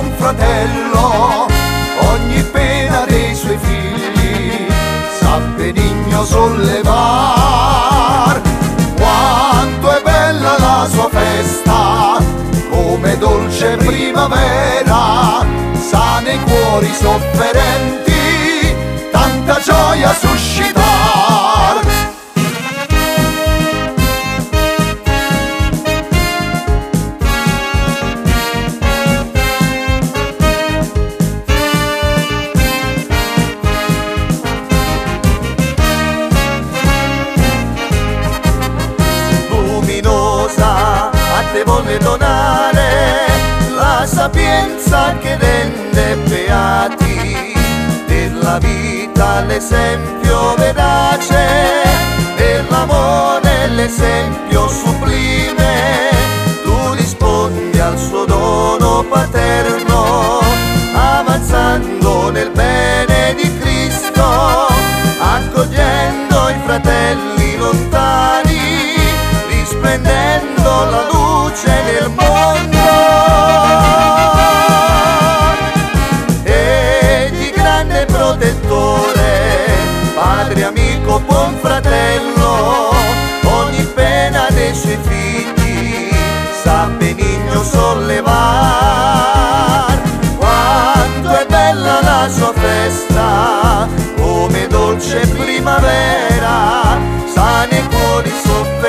buon fratello, ogni pena dei suoi figli sa benigno sollevar. Quanto è bella la sua festa, come dolce primavera, sa nei cuori sofferenti tanta gioia suscitar. Te vuole donare la sapienza che rende beati, della vita l'esempio verace, dell'amore l'esempio sublime. Tu rispondi al suo dono paterno, avanzando nel bene di Cristo, accogliendo i fratelli lontani, risplendendo la luce nel mondo. Egli grande protettore, padre, amico, buon fratello, ogni pena dei suoi figli sa benigno sollevar. Quanto è bella la sua festa, come dolce primavera, sa nei cuori sofferenti